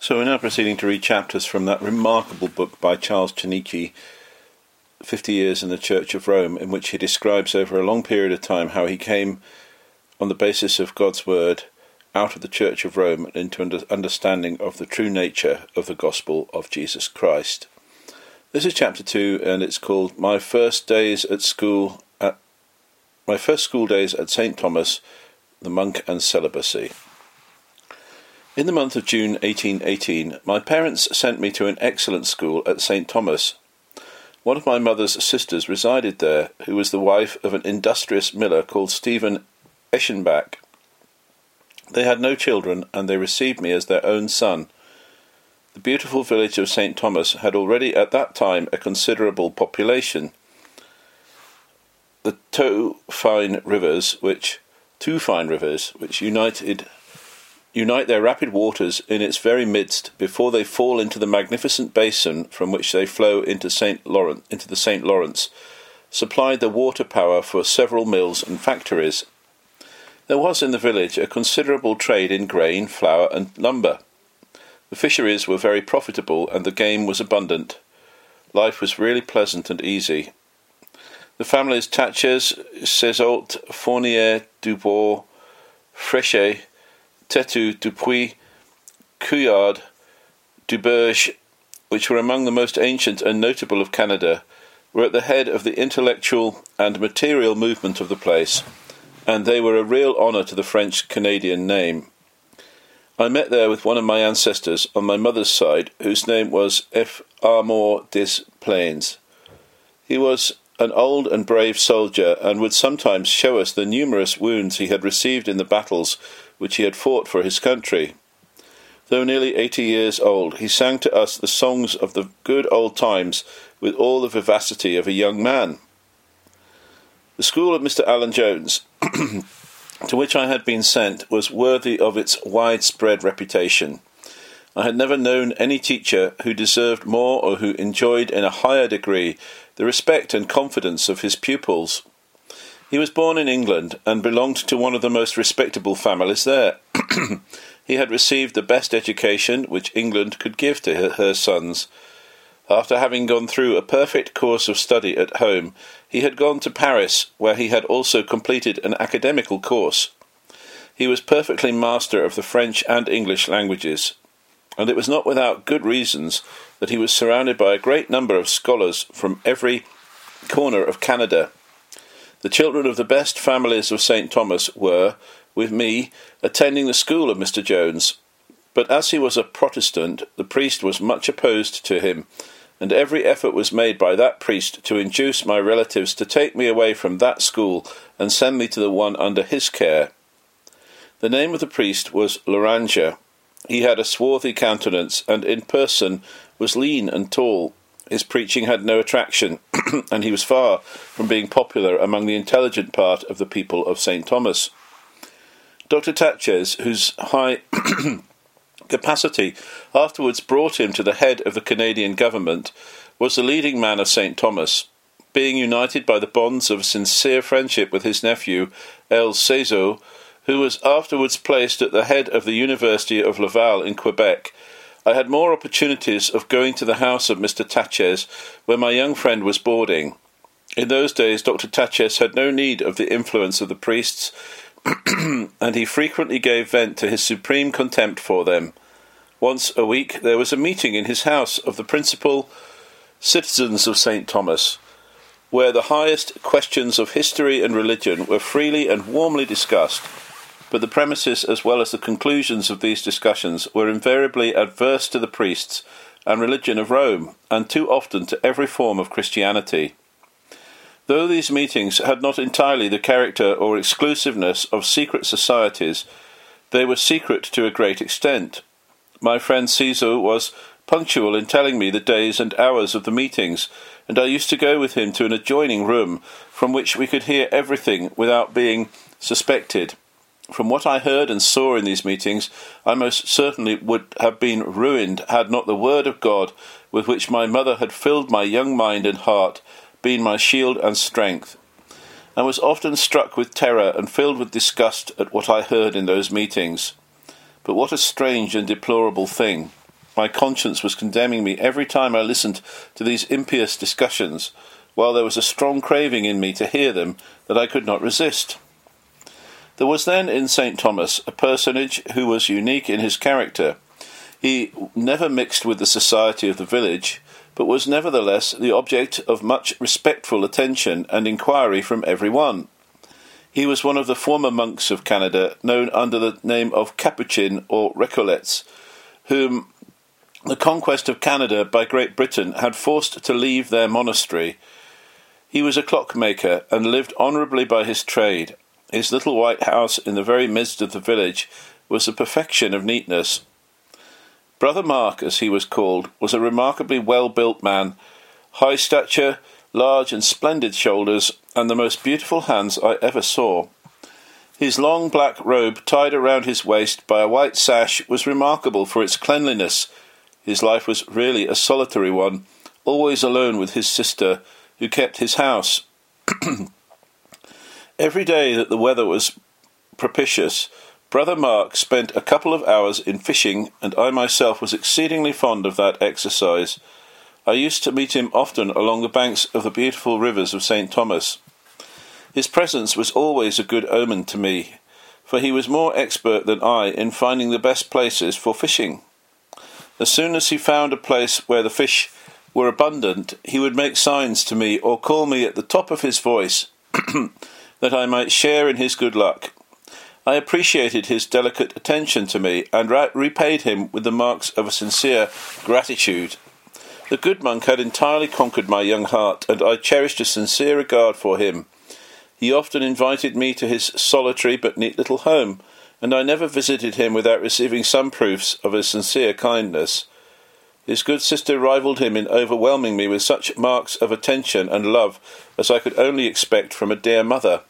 So we're now proceeding to read chapters from that remarkable book by Charles Chinichi, 50 Years in the Church of Rome, in which he describes over a long period of time how he came, on the basis of God's word, out of the Church of Rome into understanding of the true nature of the gospel of Jesus Christ. This is chapter 2, and it's called My First School Days at St. Thomas, the Monk and Celibacy. In the month of June 1818, my parents sent me to an excellent school at St. Thomas. One of my mother's sisters resided there, who was the wife of an industrious miller called Stephen Eschenbach. They had no children, and they received me as their own son. The beautiful village of St. Thomas had already at that time a considerable population. The two fine rivers, which unite their rapid waters in its very midst before they fall into the magnificent basin from which they flow into the St. Lawrence, supplied the water power for several mills and factories. There was in the village a considerable trade in grain, flour, and lumber. The fisheries were very profitable, and the game was abundant. Life was really pleasant and easy. The families Tachez, Césault, Fournier, Dubois, Fréchet, Tetu, Dupuis, Couillard, Duberge, which were among the most ancient and notable of Canada, were at the head of the intellectual and material movement of the place, and they were a real honour to the French-Canadian name. I met there with one of my ancestors on my mother's side, whose name was F. Armand des Plaines. He was an old and brave soldier, and would sometimes show us the numerous wounds he had received in the battles which he had fought for his country. Though nearly 80 years old, he sang to us the songs of the good old times with all the vivacity of a young man. The school of Mr. Alan Jones, to which I had been sent, was worthy of its widespread reputation. I had never known any teacher who deserved more or who enjoyed in a higher degree the respect and confidence of his pupils. He was born in England and belonged to one of the most respectable families there. He had received the best education which England could give to her sons. After having gone through a perfect course of study at home, he had gone to Paris, where he had also completed an academical course. He was perfectly master of the French and English languages, and it was not without good reasons that he was surrounded by a great number of scholars from every corner of Canada. The children of the best families of St. Thomas were, with me, attending the school of Mr. Jones, but as he was a Protestant, the priest was much opposed to him, and every effort was made by that priest to induce my relatives to take me away from that school and send me to the one under his care. The name of the priest was Loranger. He had a swarthy countenance, and in person was lean and tall. His preaching had no attraction, and he was far from being popular among the intelligent part of the people of St. Thomas. Dr. Tachez, whose high capacity afterwards brought him to the head of the Canadian government, was the leading man of St. Thomas. Being united by the bonds of sincere friendship with his nephew, L. Césault, who was afterwards placed at the head of the University of Laval in Quebec, I had more opportunities of going to the house of Mr. Tachez, where my young friend was boarding. In those days Dr. Tachez had no need of the influence of the priests, and he frequently gave vent to his supreme contempt for them. Once a week there was a meeting in his house of the principal citizens of St. Thomas, where the highest questions of history and religion were freely and warmly discussed. But the premises as well as the conclusions of these discussions were invariably adverse to the priests and religion of Rome, and too often to every form of Christianity. Though these meetings had not entirely the character or exclusiveness of secret societies, they were secret to a great extent. My friend Césault was punctual in telling me the days and hours of the meetings, and I used to go with him to an adjoining room from which we could hear everything without being suspected. From what I heard and saw in these meetings, I most certainly would have been ruined had not the word of God, with which my mother had filled my young mind and heart, been my shield and strength. I was often struck with terror and filled with disgust at what I heard in those meetings. But what a strange and deplorable thing! my conscience was condemning me every time I listened to these impious discussions, while there was a strong craving in me to hear them that I could not resist. There was then in St. Thomas a personage who was unique in his character. He never mixed with the society of the village, but was nevertheless the object of much respectful attention and inquiry from every one. He was one of the former monks of Canada, known under the name of Capuchin or Recollets, whom the conquest of Canada by Great Britain had forced to leave their monastery. He was a clockmaker and lived honourably by his trade. His little white house in the very midst of the village was the perfection of neatness. Brother Mark, as he was called, was a remarkably well-built man, high stature, large and splendid shoulders, and the most beautiful hands I ever saw. His long black robe, tied around his waist by a white sash, was remarkable for its cleanliness. His life was really a solitary one, always alone with his sister, who kept his house. Every day that the weather was propitious, Brother Mark spent a couple of hours in fishing, and I myself was exceedingly fond of that exercise. I used to meet him often along the banks of the beautiful rivers of St. Thomas. His presence was always a good omen to me, for he was more expert than I in finding the best places for fishing. As soon as he found a place where the fish were abundant, he would make signs to me or call me at the top of his voice that I might share in his good luck. I appreciated his delicate attention to me and repaid him with the marks of a sincere gratitude. The good monk had entirely conquered my young heart, and I cherished a sincere regard for him. He often invited me to his solitary but neat little home, and I never visited him without receiving some proofs of his sincere kindness. His good sister rivalled him in overwhelming me with such marks of attention and love as I could only expect from a dear mother.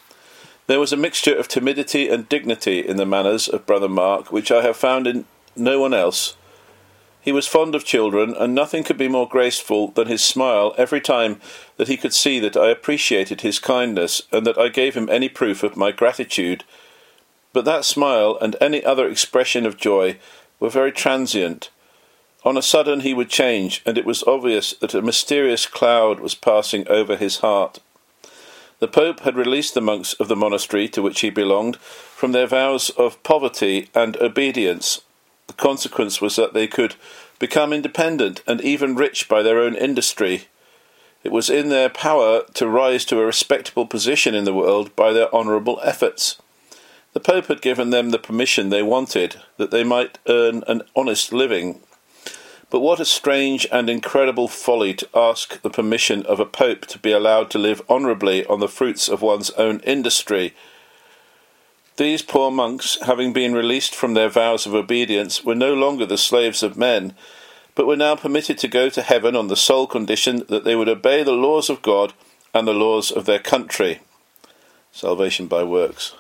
There was a mixture of timidity and dignity in the manners of Brother Mark which I have found in no one else. He was fond of children, and nothing could be more graceful than his smile every time that he could see that I appreciated his kindness and that I gave him any proof of my gratitude. But that smile and any other expression of joy were very transient. On a sudden he would change, and it was obvious that a mysterious cloud was passing over his heart. The Pope had released the monks of the monastery to which he belonged from their vows of poverty and obedience. The consequence was that they could become independent and even rich by their own industry. It was in their power to rise to a respectable position in the world by their honourable efforts. The Pope had given them the permission they wanted, that they might earn an honest living. But what a strange and incredible folly to ask the permission of a Pope to be allowed to live honourably on the fruits of one's own industry. These poor monks, having been released from their vows of obedience, were no longer the slaves of men, but were now permitted to go to heaven on the sole condition that they would obey the laws of God and the laws of their country. Salvation by works.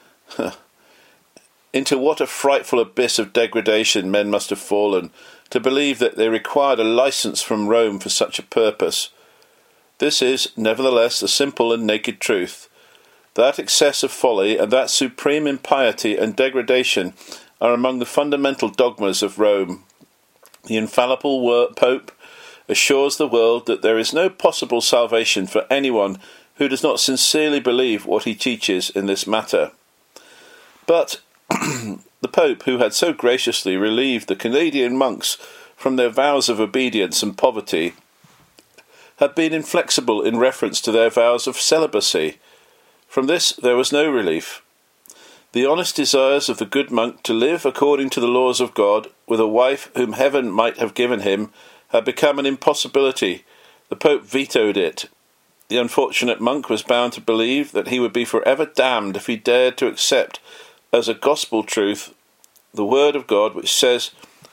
Into what a frightful abyss of degradation men must have fallen to believe that they required a licence from Rome for such a purpose. This is, nevertheless, the simple and naked truth. That excess of folly and that supreme impiety and degradation are among the fundamental dogmas of Rome. The infallible Pope assures the world that there is no possible salvation for anyone who does not sincerely believe what he teaches in this matter. But the Pope, who had so graciously relieved the Canadian monks from their vows of obedience and poverty, had been inflexible in reference to their vows of celibacy. From this there was no relief. The honest desires of the good monk to live according to the laws of God, with a wife whom heaven might have given him, had become an impossibility. The Pope vetoed it. The unfortunate monk was bound to believe that he would be forever damned if he dared to accept as a gospel truth the word of God, which says,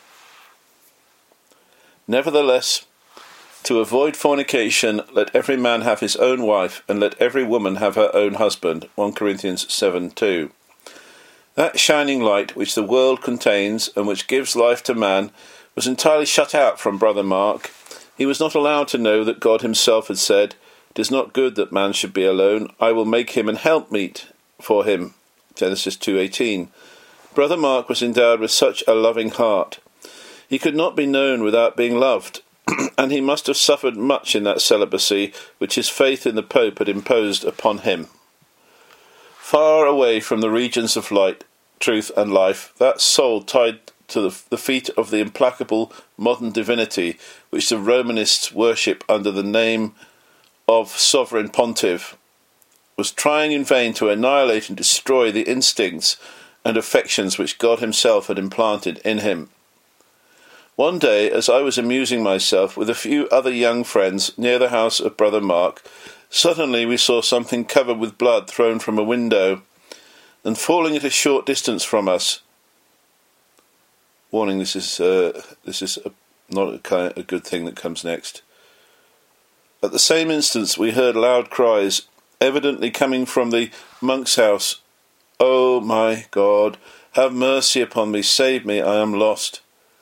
"Nevertheless, to avoid fornication, let every man have his own wife, and let every woman have her own husband." 1 Corinthians 7:2. That shining light which the world contains, and which gives life to man, was entirely shut out from Brother Mark. He was not allowed to know that God himself had said, "It is not good that man should be alone. I will make him an helpmeet for him." Genesis 2:18. Brother Mark was endowed with such a loving heart. He could not be known without being loved, and he must have suffered much in that celibacy which his faith in the Pope had imposed upon him. Far away from the regions of light, truth, and life, that soul tied to the feet of the implacable modern divinity which the Romanists worship under the name of Sovereign Pontiff, was trying in vain to annihilate and destroy the instincts and affections which God himself had implanted in him. One day, as I was amusing myself with a few other young friends near the house of Brother Mark, suddenly we saw something covered with blood thrown from a window, and falling at a short distance from us. Warning: this is not a good thing that comes next. At the same instant, we heard loud cries, evidently coming from the monk's house. "Oh my God, have mercy upon me! Save me! I am lost!"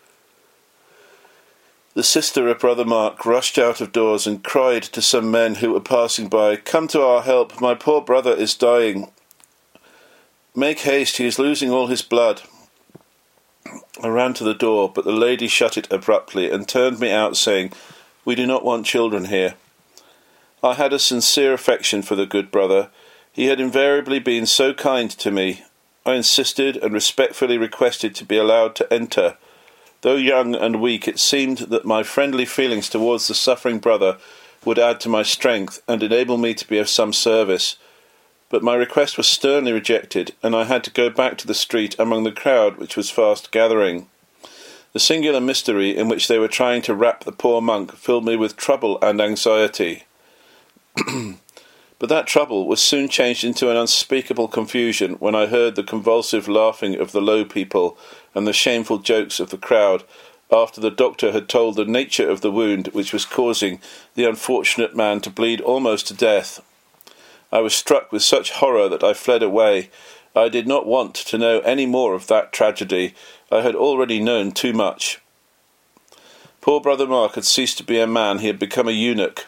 The sister of Brother Mark rushed out of doors and cried to some men who were passing by, "Come to our help! My poor brother is dying. Make haste, he is losing all his blood." I ran to the door, but the lady shut it abruptly and turned me out, saying, "We do not want children here." I had a sincere affection for the good brother. He had invariably been so kind to me. I insisted and respectfully requested to be allowed to enter. Though young and weak, it seemed that my friendly feelings towards the suffering brother would add to my strength and enable me to be of some service. But my request was sternly rejected, and I had to go back to the street among the crowd which was fast gathering. The singular mystery in which they were trying to wrap the poor monk filled me with trouble and anxiety. But that trouble was soon changed into an unspeakable confusion when I heard the convulsive laughing of the low people and the shameful jokes of the crowd after the doctor had told the nature of the wound which was causing the unfortunate man to bleed almost to death. I was struck with such horror that I fled away. I did not want to know any more of that tragedy. I had already known too much. Poor Brother Mark had ceased to be a man. He had become a eunuch.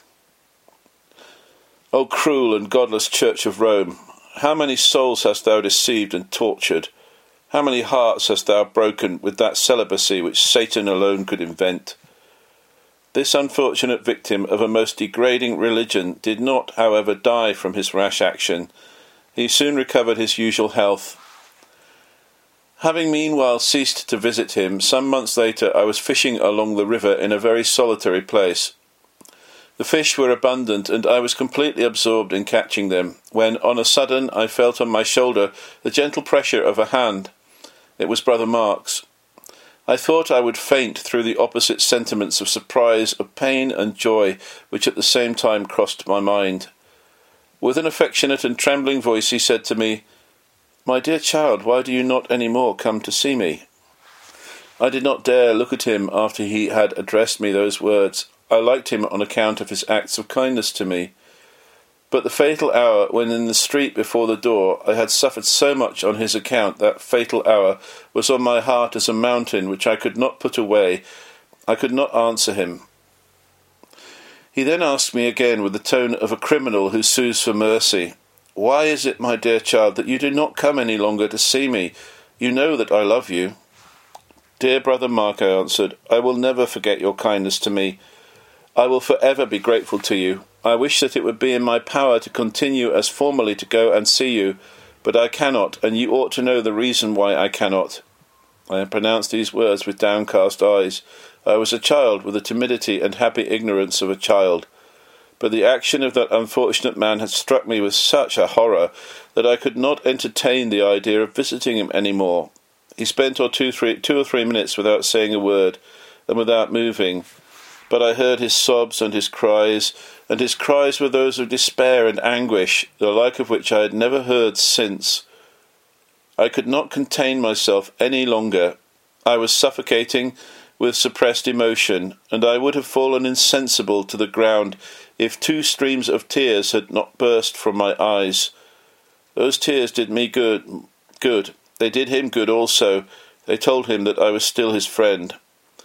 O cruel and godless Church of Rome, how many souls hast thou deceived and tortured? How many hearts hast thou broken with that celibacy which Satan alone could invent? This unfortunate victim of a most degrading religion did not, however, die from his rash action. He soon recovered his usual health. Having meanwhile ceased to visit him, some months later I was fishing along the river in a very solitary place. The fish were abundant, and I was completely absorbed in catching them, when on a sudden I felt on my shoulder the gentle pressure of a hand. It was Brother Mark's. I thought I would faint through the opposite sentiments of surprise, of pain and joy, which at the same time crossed my mind. With an affectionate and trembling voice he said to me, "My dear child, why do you not any more come to see me?" I did not dare look at him after he had addressed me those words. I liked him on account of his acts of kindness to me. But the fatal hour, when in the street before the door I had suffered so much on his account, that fatal hour was on my heart as a mountain which I could not put away. I could not answer him. He then asked me again with the tone of a criminal who sues for mercy, "Why is it, my dear child, that you do not come any longer to see me? You know that I love you." "Dear Brother Mark," I answered, "I will never forget your kindness to me. I will forever be grateful to you. I wish that it would be in my power to continue as formerly to go and see you, but I cannot, and you ought to know the reason why I cannot." I had pronounced these words with downcast eyes. I was a child, with the timidity and happy ignorance of a child. But the action of that unfortunate man had struck me with such a horror that I could not entertain the idea of visiting him any more. He spent 2 or 3 minutes without saying a word, and without moving. But I heard his sobs and his cries were those of despair and anguish, the like of which I had never heard since. I could not contain myself any longer. I was suffocating with suppressed emotion, and I would have fallen insensible to the ground if 2 streams of tears had not burst from my eyes. Those tears did me good. They did him good also. They told him that I was still his friend.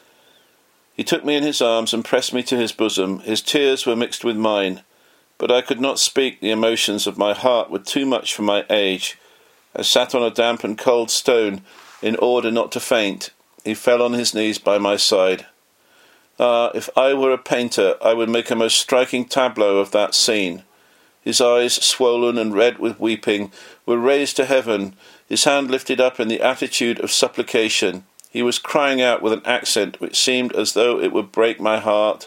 He took me in his arms and pressed me to his bosom. His tears were mixed with mine, but I could not speak. The emotions of my heart were too much for my age. I sat on a damp and cold stone in order not to faint. he fell on his knees by my side. Ah, if I were a painter, I would make a most striking tableau of that scene. His eyes, swollen and red with weeping, were raised to heaven, his hand lifted up in the attitude of supplication. He was crying out with an accent which seemed as though it would break my heart.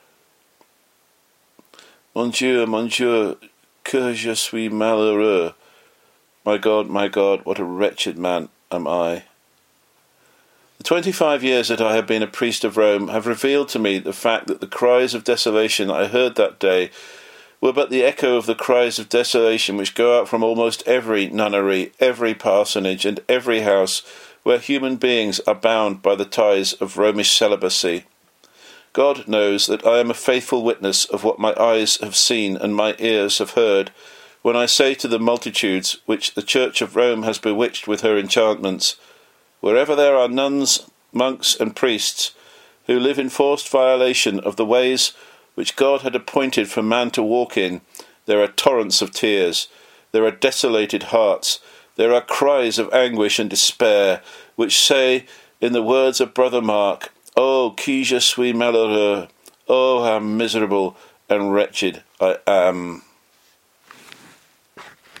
Mon Dieu, que je suis malheureux. My God, what a wretched man am I. The 25 years that I have been a priest of Rome have revealed to me the fact that the cries of desolation I heard that day were but the echo of the cries of desolation which go out from almost every nunnery, every parsonage, and every house where human beings are bound by the ties of Romish celibacy. God knows that I am a faithful witness of what my eyes have seen and my ears have heard, when I say to the multitudes which the Church of Rome has bewitched with her enchantments, wherever there are nuns, monks, and priests who live in forced violation of the ways which God had appointed for man to walk in, there are torrents of tears, there are desolated hearts, there are cries of anguish and despair, which say, in the words of Brother Mark, "Oh, qui je suis malheureux! Oh, how miserable and wretched I am!"